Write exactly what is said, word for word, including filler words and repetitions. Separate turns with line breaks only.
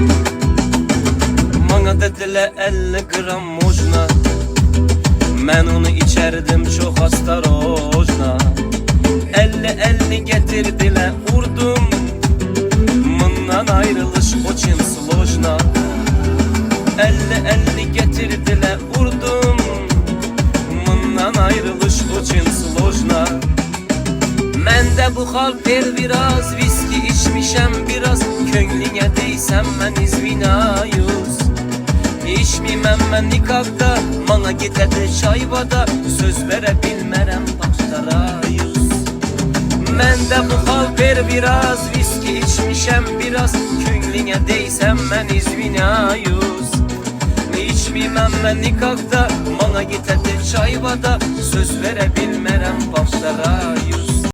Bana dediler elli gram mojna, mən onu içərdim çox astarojna. Elli elli getirdiler vurdum, bundan ayrılış очень сложно. Elli elli getirdiler vurdum, bundan ayrılış очень сложно. Məndə bu hal ver biraz, viski içmişəm biraz, könlüne deysəm mən izvinayuz. İçmiməm mən nikahda, bana gitədi çayvada, söz verə bilmərəm başlara yüz. Məndə bu hal ver biraz, viski içmişəm biraz, könlüne deysəm mən izvinayuz. İçmiməm mən nikahda, bana gitədi çayvada, söz verə bilmərəm başlara yüz.